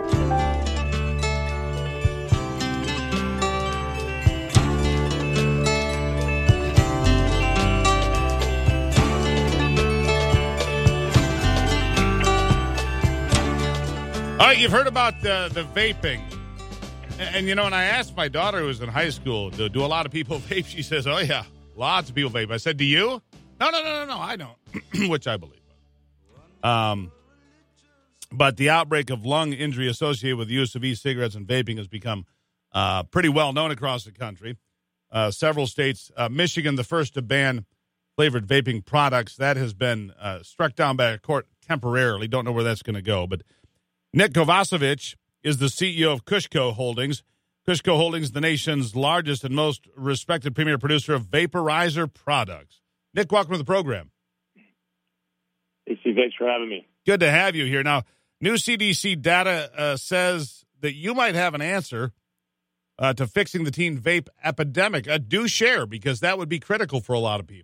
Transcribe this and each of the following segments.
All right, you've heard about the vaping. And, you know, when I asked my daughter who was in high school, do a lot of people vape? She says, oh, yeah, lots of people vape. I said, do you? No, I don't, which I believe. But the outbreak of lung injury associated with the use of e-cigarettes and vaping has become pretty well known across the country. Several states, Michigan, the first to ban flavored vaping products, that has been struck down by a court temporarily. Don't know where that's going to go, but Nick Kovacevic is the CEO of Kushco Holdings. Kushco Holdings, the nation's largest and most respected premier producer of vaporizer products. Nick, welcome to the program. Hey, Steve, thanks for having me. Good to have you here. Now, new CDC data says that you might have an answer to fixing the teen vape epidemic. Do share, because that would be critical for a lot of people.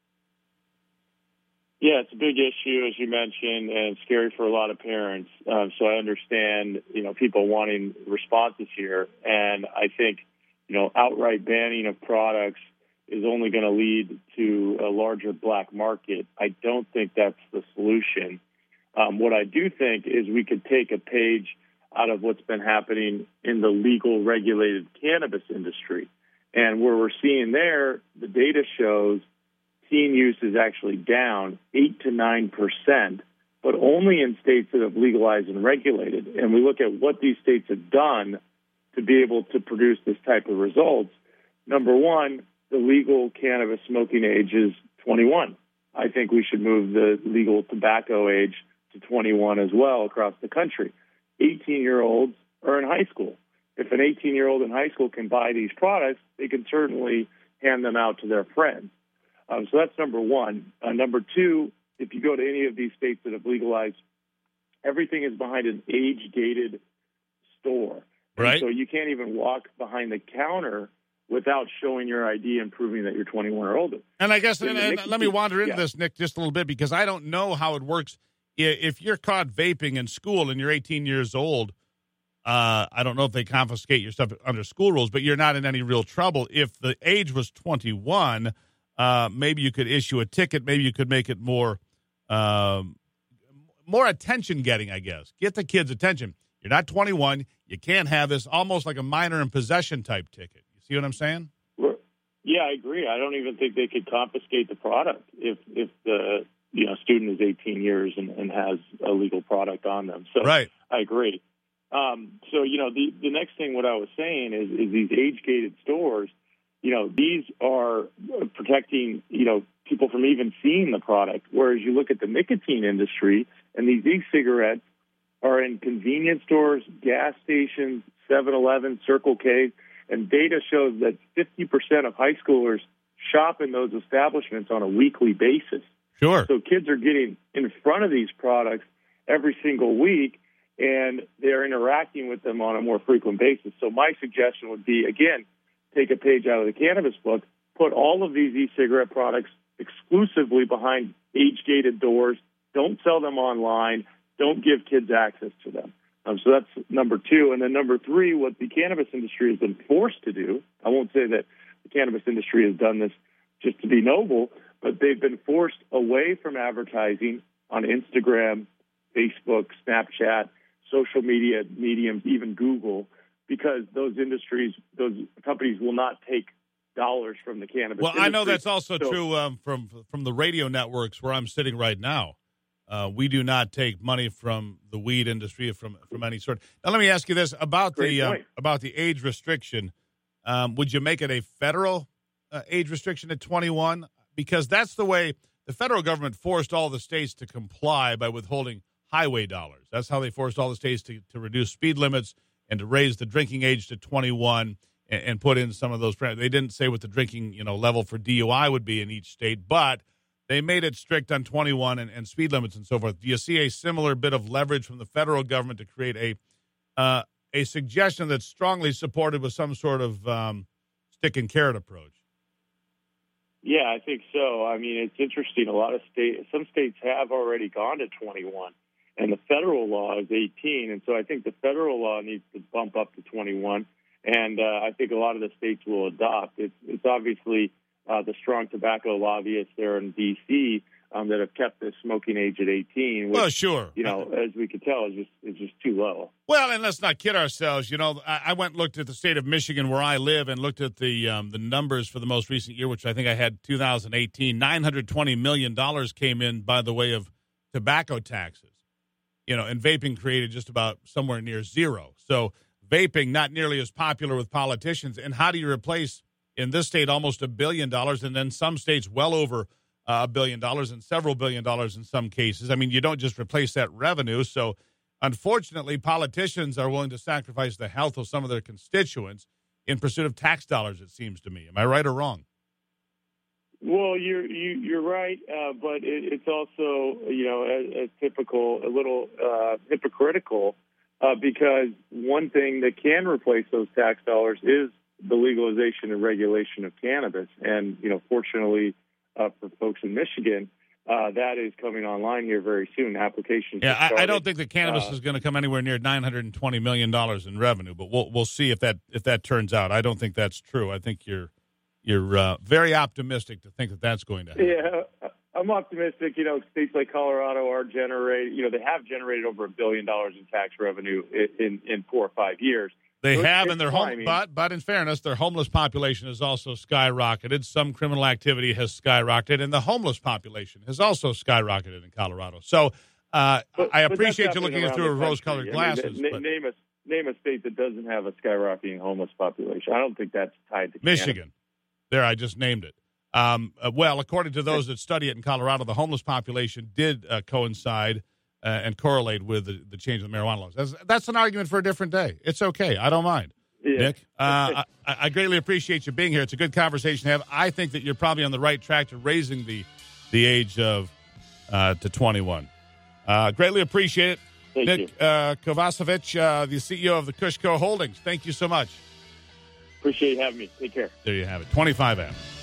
Yeah, it's a big issue, as you mentioned, and scary for a lot of parents. So I understand, people wanting responses here. And I think, outright banning of products is only going to lead to a larger black market. I don't think that's the solution. What I do think is we could take a page out of what's been happening in the legal regulated cannabis industry. And where we're seeing there, the data shows teen use is actually down 8 to 9%, but only in states that have legalized and regulated. And we look at what these states have done to be able to produce this type of results. Number one, the legal cannabis smoking age is 21. I think we should move the legal tobacco age to 21 as well across the country. 18-year-olds are in high school. If an 18-year-old in high school can buy these products, they can certainly hand them out to their friends. So that's number one. Number two, if you go to any of these states that have legalized, everything is behind an age-gated store. Right. And so you can't even walk behind the counter without showing your ID and proving that you're 21 or older. And I guess, let me wander into this, Nick, just a little bit, because I don't know how it works. If you're caught vaping in school and you're 18 years old, I don't know if they confiscate your stuff under school rules, but you're not in any real trouble. If the age was 21, maybe you could issue a ticket. Maybe you could make it more attention-getting, I guess. Get the kids' attention. You're not 21. You can't have this, almost like a minor in possession type ticket. You see what I'm saying? Yeah, I agree. I don't even think they could confiscate the product if the student is 18 years and has a legal product on them. So right. I agree. The next thing, what I was saying is these age-gated stores, these are protecting, people from even seeing the product. Whereas you look at the nicotine industry, and these e-cigarettes are in convenience stores, gas stations, 7-Eleven, Circle K, and data shows that 50% of high schoolers shop in those establishments on a weekly basis. Sure. So kids are getting in front of these products every single week, and they're interacting with them on a more frequent basis. So my suggestion would be, again, take a page out of the cannabis book, put all of these e-cigarette products exclusively behind age-gated doors, don't sell them online, don't give kids access to them. So that's number two. And then number three, what the cannabis industry has been forced to do, I won't say that the cannabis industry has done this just to be noble, but they've been forced away from advertising on Instagram, Facebook, Snapchat, social media mediums, even Google, because those companies will not take dollars from the cannabis industry. I know that's also true from the radio networks where I'm sitting right now. We do not take money from the weed industry from any sort. Now, let me ask you this about the age restriction. Would you make it a federal age restriction at 21? Because that's the way the federal government forced all the states to comply by withholding highway dollars. That's how they forced all the states to reduce speed limits and to raise the drinking age to 21 and put in some of those. They didn't say what the drinking level for DUI would be in each state, but they made it strict on 21 and speed limits and so forth. Do you see a similar bit of leverage from the federal government to create a suggestion that's strongly supported with some sort of stick and carrot approach? Yeah, I think so. I mean, it's interesting. Some states have already gone to 21. and the federal law is 18. And so I think the federal law needs to bump up to 21, and I think a lot of the states will adopt. It's obviously the strong tobacco lobbyists there in D.C. That have kept the smoking age at 18. Which, well, sure. As we could tell, is just too low. Well, and let's not kid ourselves. I went and looked at the state of Michigan where I live and looked at the numbers for the most recent year, which I think I had 2018. $920 million came in by the way of tobacco taxes. And vaping created just about somewhere near zero. So vaping not nearly as popular with politicians. And how do you replace, in this state, almost $1 billion, and then some states well over $1 billion and several $1 billion in some cases? I mean, you don't just replace that revenue. So, unfortunately, politicians are willing to sacrifice the health of some of their constituents in pursuit of tax dollars, it seems to me. Am I right or wrong? Well, you're right, but it's also as typical, a little hypocritical, because one thing that can replace those tax dollars is the legalization and regulation of cannabis, and fortunately for folks in Michigan, that is coming online here very soon. Applications. Yeah, I don't think that cannabis is going to come anywhere near $920 million in revenue, but we'll see if that turns out. I don't think that's true. I think you're very optimistic to think that that's going to happen. Yeah, I'm optimistic. States like Colorado are generating. They have generated over $1 billion in tax revenue in 4 or 5 years. They have, and their home, but in fairness, their homeless population has also skyrocketed. Some criminal activity has skyrocketed, and the homeless population has also skyrocketed in Colorado. So I appreciate you looking through rose-colored glasses. Name a state that doesn't have a skyrocketing homeless population. I don't think that's tied to Michigan. Canada. There, I just named it. Well, according to those that study it in Colorado, the homeless population did coincide and correlate with the change of the marijuana laws. That's an argument for a different day. It's okay. I don't mind. Yeah. Nick, I greatly appreciate you being here. It's a good conversation to have. I think that you're probably on the right track to raising the age of to 21. Greatly appreciate it. Thank Nick you. Kovacevic, the CEO of the Kushco Holdings. Thank you so much. Appreciate you having me. Take care. There you have it. 25 amps.